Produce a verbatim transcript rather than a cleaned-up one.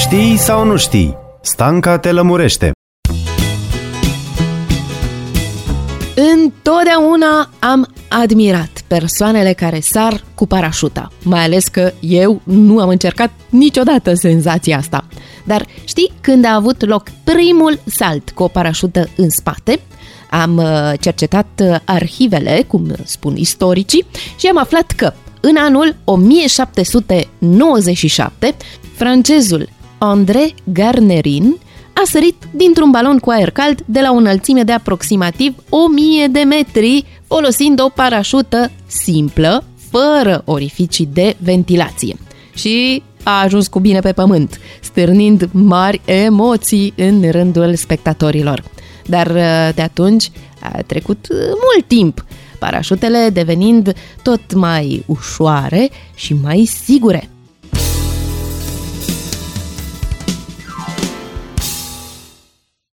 Știi sau nu știi? Stanca te lămurește. Întotdeauna am admirat persoanele care sar cu parașuta, mai ales că eu nu am încercat niciodată senzația asta. Dar știi când a avut loc primul salt cu o parașută în spate? Am cercetat arhivele, cum spun istoricii, și am aflat că în anul o mie șapte sute nouăzeci și șapte, francezul André Garnerin a sărit dintr-un balon cu aer cald de la o înălțime de aproximativ o mie de metri, folosind o parașută simplă, fără orificii de ventilație. Și a ajuns cu bine pe pământ, stârnind mari emoții în rândul spectatorilor. Dar de atunci a trecut mult timp, parașutele devenind tot mai ușoare și mai sigure.